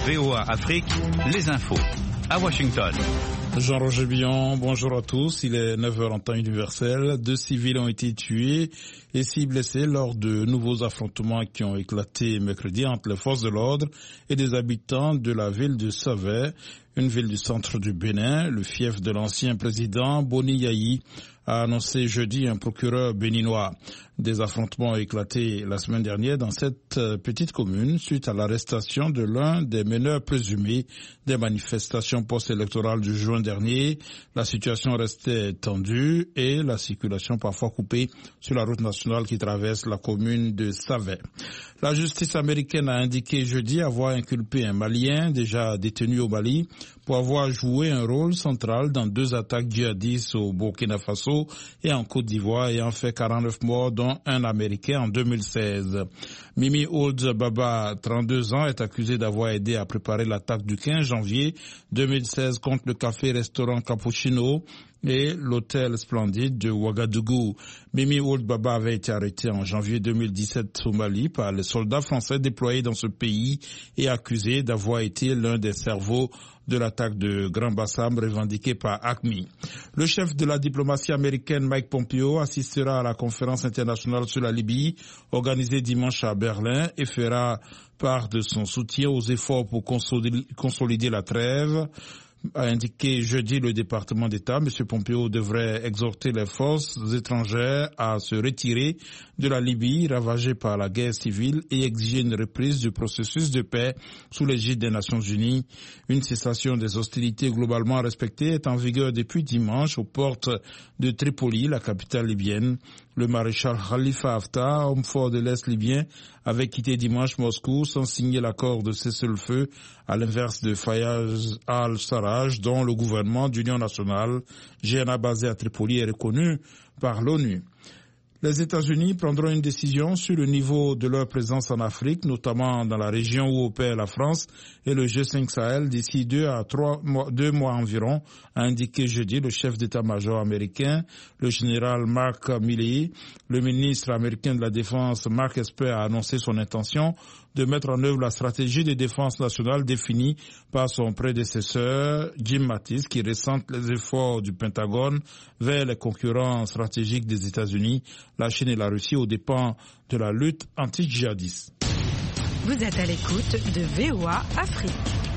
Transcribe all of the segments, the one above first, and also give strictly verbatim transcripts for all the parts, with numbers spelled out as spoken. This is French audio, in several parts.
V O A Afrique, les infos. À Washington. Jean-Roger Billon, bonjour à tous. Il est neuf heures en temps universel. Deux civils ont été tués et six blessés lors de nouveaux affrontements qui ont éclaté mercredi entre les forces de l'ordre et des habitants de la ville de Savè, une ville du centre du Bénin. Le fief de l'ancien président Boni Yayi a annoncé jeudi un procureur béninois. Des affrontements ont éclaté la semaine dernière dans cette petite commune suite à l'arrestation de l'un des meneurs présumés des manifestations post-électorales du juin dernier. La situation restait tendue et la circulation parfois coupée sur la route nationale qui traverse la commune de Savè. La justice américaine a indiqué jeudi avoir inculpé un Malien déjà détenu au Mali pour avoir joué un rôle central dans deux attaques djihadistes au Burkina Faso et en Côte d'Ivoire ayant fait quarante-neuf morts dont un Américain en deux mille seize. Mimi Ould Baba, trente-deux ans, est accusé d'avoir aidé à préparer l'attaque du quinze janvier deux mille seize contre le café-restaurant Cappuccino et l'hôtel Splendide de Ouagadougou. Mimi Ould Baba avait été arrêté en janvier deux mille dix-sept au Mali par les soldats français déployés dans ce pays et accusé d'avoir été l'un des cerveaux de l'attaque de Grand Bassam revendiquée par A Q M I. Le chef de la diplomatie américaine Mike Pompeo assistera à la conférence internationale sur la Libye organisée dimanche à Berlin et fera part de son soutien aux efforts pour consolider la trêve. A indiqué jeudi le département d'État. M. Pompeo devrait exhorter les forces étrangères à se retirer de la Libye ravagée par la guerre civile et exiger une reprise du processus de paix sous l'égide des Nations Unies. Une cessation des hostilités globalement respectée est en vigueur depuis dimanche aux portes de Tripoli, la capitale libyenne. Le maréchal Khalifa Haftar, homme fort de l'Est libyen, avait quitté dimanche Moscou sans signer l'accord de cessez-le-feu, à l'inverse de Fayez al-Sarraj, dont le gouvernement d'union nationale, G N A basé à Tripoli, est reconnu par l'ONU. Les États-Unis prendront une décision sur le niveau de leur présence en Afrique, notamment dans la région où opère la France et le G cinq Sahel d'ici deux à trois mois, deux mois environ, a indiqué jeudi le chef d'état-major américain, le général Mark Milley. Le ministre américain de la Défense, Mark Esper, a annoncé son intention de mettre en œuvre la stratégie de défense nationale définie par son prédécesseur, Jim Mattis, qui ressente les efforts du Pentagone vers les concurrents stratégiques des États-Unis, la Chine et la Russie aux dépens de la lutte anti-djihadiste. Vous êtes à l'écoute de V O A Afrique.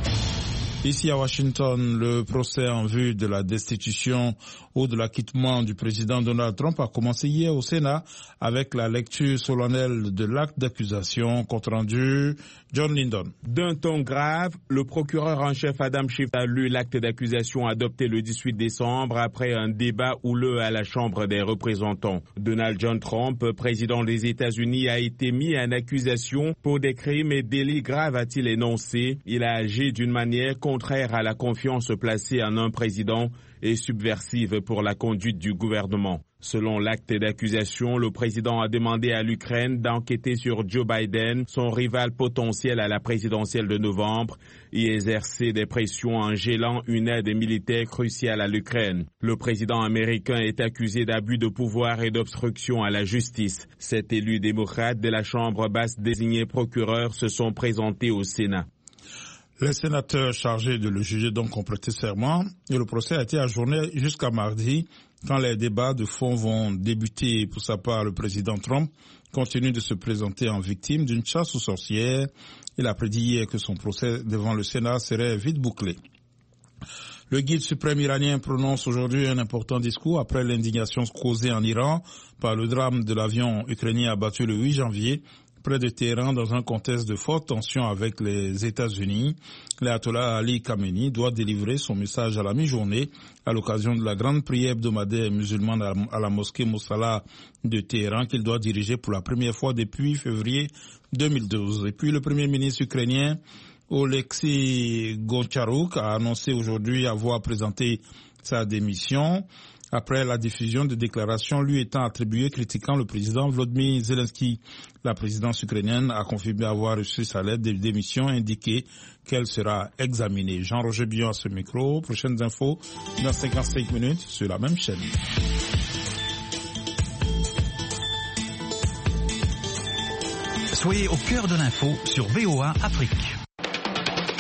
Ici à Washington, le procès en vue de la destitution ou de l'acquittement du président Donald Trump a commencé hier au Sénat avec la lecture solennelle de l'acte d'accusation, compte rendu John Lindon. D'un ton grave, le procureur en chef Adam Schiff a lu l'acte d'accusation adopté le dix-huit décembre après un débat houleux à la Chambre des représentants. Donald John Trump, président des États-Unis, a été mis en accusation pour des crimes et délits graves, a-t-il énoncé. Il a agi d'une manière contraire à la confiance placée en un président et subversive pour la conduite du gouvernement. Selon l'acte d'accusation, le président a demandé à l'Ukraine d'enquêter sur Joe Biden, son rival potentiel à la présidentielle de novembre, et exercer des pressions en gelant une aide militaire cruciale à l'Ukraine. Le président américain est accusé d'abus de pouvoir et d'obstruction à la justice. Sept élus démocrates de la Chambre basse désignés procureurs se sont présentés au Sénat. Les sénateurs chargés de le juger donc ont prêté serment et le procès a été ajourné jusqu'à mardi quand les débats de fond vont débuter. Pour sa part, le président Trump continue de se présenter en victime d'une chasse aux sorcières. Il a prédit hier que son procès devant le Sénat serait vite bouclé. Le guide suprême iranien prononce aujourd'hui un important discours après l'indignation causée en Iran par le drame de l'avion ukrainien abattu le huit janvier près de Téhéran dans un contexte de forte tension avec les États-Unis. L'ayatollah Ali Khamenei doit délivrer son message à la mi-journée à l'occasion de la grande prière hebdomadaire musulmane à la mosquée Mosala de Téhéran qu'il doit diriger pour la première fois depuis février deux mille douze. Et puis le premier ministre ukrainien Oleksiy Goncharuk a annoncé aujourd'hui avoir présenté sa démission après la diffusion de déclarations lui étant attribuées critiquant le président Volodymyr Zelensky. La présidence ukrainienne a confirmé avoir reçu sa lettre de démission indiquée qu'elle sera examinée. Jean-Roger Billon à ce micro. Prochaines infos dans cinquante-cinq minutes sur la même chaîne. Soyez au cœur de l'info sur V O A Afrique.